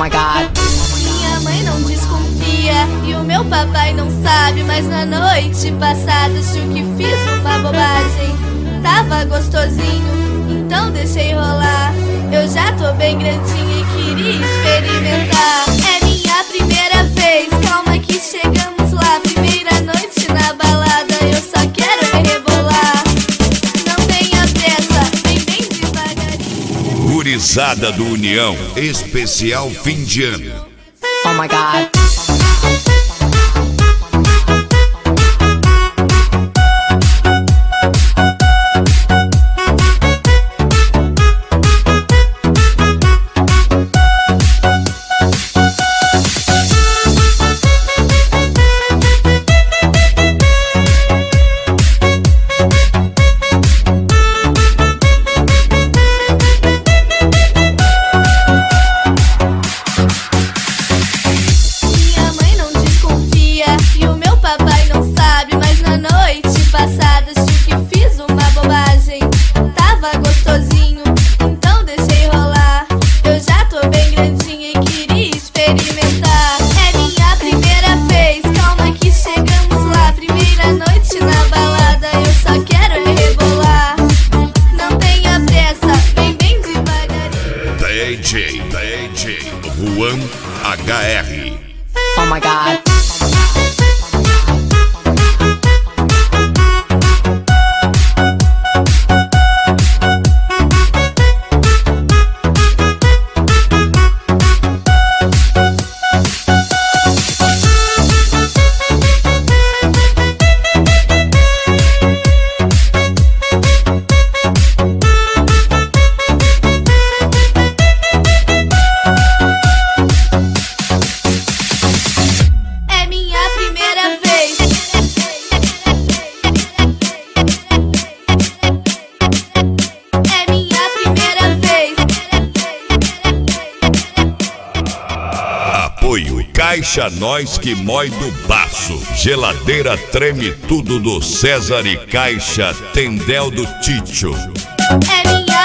my God. Minha mãe não desconfia e o meu papai não sabe, mas na noite passada achou que fiz uma bobagem. Tava gostosinho, então deixei rolar. Eu já tô bem grandinha e queria experimentar. É minha primeira vez, calma que chegamos lá. Primeira noite na balada, eu só quero rebolar. Não tenha pressa, vem bem devagarinho. Gurizada do União, especial fim de ano. Oh my God. DJ Juan HR. Oh my God. Caixa Nós que mói do baço. Geladeira Treme Tudo do César e Caixa Tendel do Títio. É minha